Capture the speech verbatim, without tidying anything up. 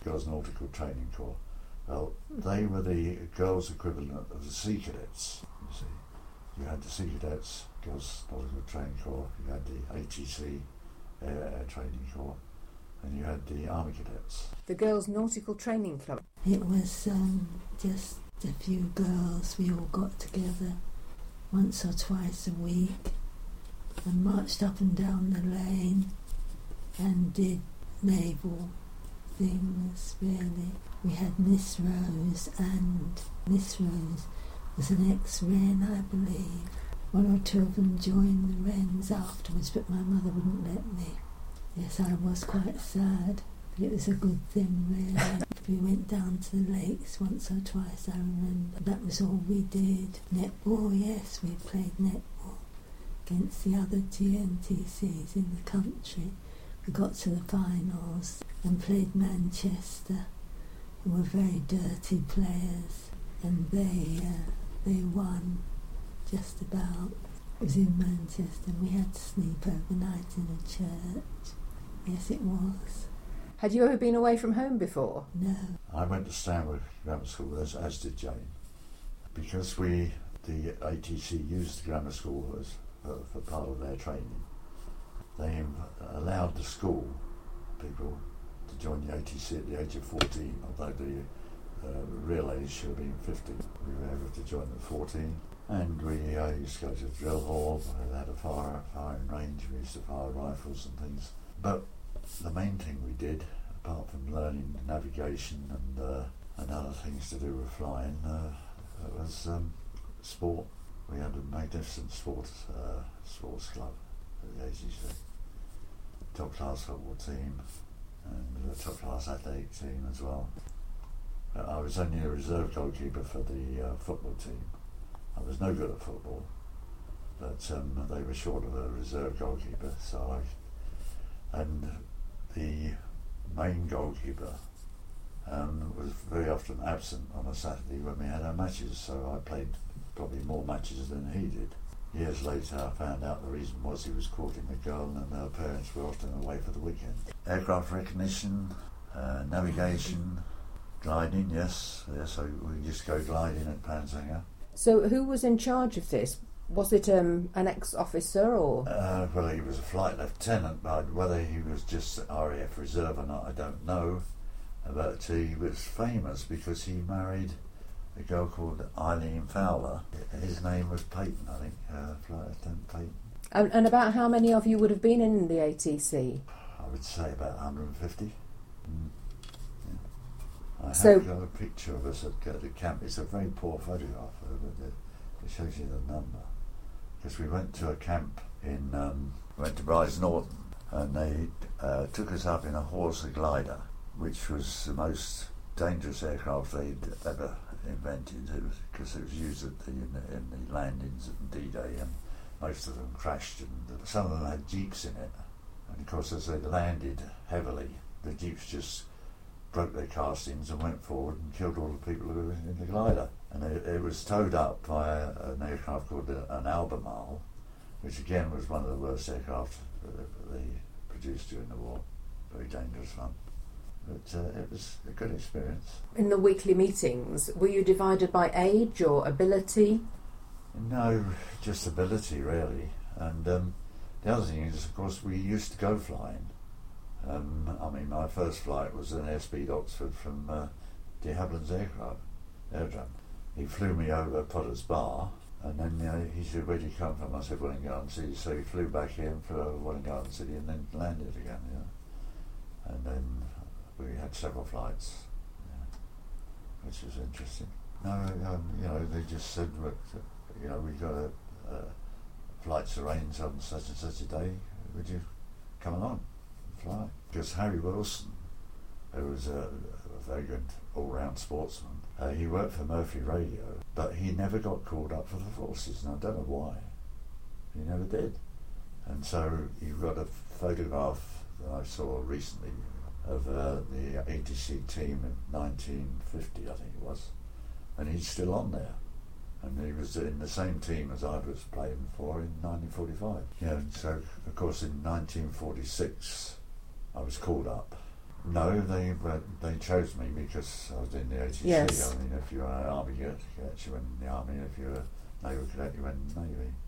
Girls Nautical Training Corps. Well, they were the girls' equivalent of the Sea Cadets, you see. You had the Sea Cadets, Girls Nautical Training Corps, you had the A T C, Air, Air Training Corps, and you had the Army Cadets. The Girls Nautical Training Club? It was um, just a few girls. We all got together once or twice a week and marched up and down the lane and did naval things, really. We had Miss Rose, and Miss Rose was an ex-Wren, I believe. One or two of them joined the Wrens afterwards, but my mother wouldn't let me. Yes, I was quite sad, but it was a good thing, really. We went down to the lakes once or twice, I remember. That was all we did. Netball, yes, we played netball against the other G N T Cs in the country. We got to the finals and played Manchester, who were very dirty players, and they uh, they won just about. It was in Manchester, and we had to sleep overnight in a church. Yes, it was. Had you ever been away from home before? No. I went to Stanwood Grammar School, as, as did Jane, because we, the A T C, used the grammar school as for, for part of their training. They allowed the school people to join the A T C at the age of fourteen, although the uh, real age should have been fifteen. We were able to join at fourteen, and we uh, used to go to the drill hall. They had a fire, firing range. We used to fire rifles and things. But the main thing we did, apart from learning navigation and uh, and other things to do with flying, uh, was um, sport. We had a magnificent sports uh, sports club at the A T C. Top class football team and a top class athletic team as well. Uh, I was only a reserve goalkeeper for the uh, football team. I was no good at football, but um, they were short of a reserve goalkeeper, so I, and the main goalkeeper um, was very often absent on a Saturday when we had our matches, so I played probably more matches than he did. Years later I found out the reason was he was courting a girl and her parents were often away for the weekend. Aircraft recognition, uh, navigation, gliding, yes, yes, so we used to go gliding at Pansanger. So who was in charge of this? Was it um, an ex-officer or...? Uh, well, he was a flight lieutenant, but whether he was just R A F Reserve or not, I don't know. But he was famous because he married a girl called Eileen Fowler. His name was Peyton, I think, uh, Flight Lieutenant Peyton. And, and about how many of you would have been in the A T C? I would say about one hundred fifty. Mm. Yeah. I So, have got a picture of us at, at the camp. It's a very poor photograph, but it, it shows you the number. Because we went to a camp in, um, went to Brize Norton, and they uh, took us up in a Horsa glider, which was the most dangerous aircraft they'd ever invented, because it, it was used at the, in, the, in the landings at D-Day, and most of them crashed, and some of them had jeeps in it, and of course as they landed heavily, the jeeps just broke their castings and went forward and killed all the people who were in the glider. And it, it was towed up by a, an aircraft called a, an Albemarle, which again was one of the worst aircraft that they produced during the war. Very dangerous one. But uh, it was a good experience. In the weekly meetings, were you divided by age or ability? No, just ability really. And um, the other thing is, of course, we used to go flying. Um, I mean, my first flight was an Airspeed Oxford from uh, de Havilland's aircraft, Airdrum. He flew me over Potter's Bar, and then uh, he said, "Where do you come from?" I said, "Welwyn Garden City." So he flew back here and flew over Welwyn Garden City and then landed again, you know. And then we had several flights, yeah, which was interesting. No, um, you know, they just said, "Look, you know, we've got a, uh, flights arranged on such and such a day. Would you come along and fly?" Because Harry Wilson, who was a, a very good all-round sportsman, uh, he worked for Murphy Radio, but he never got called up for the forces, and I don't know why. He never did. And so you've got a photograph that I saw recently of uh, the A T C team in nineteen fifty, I think it was, and he's still on there. And he was in the same team as I was playing for in nineteen forty-five. Yeah, and so, of course, in nineteen forty-six, I was called up. No, they but they chose me because I was in the A T C. Yes. I mean, if you're an army cadet, you went in the army. If you're a naval cadet, you went in the navy.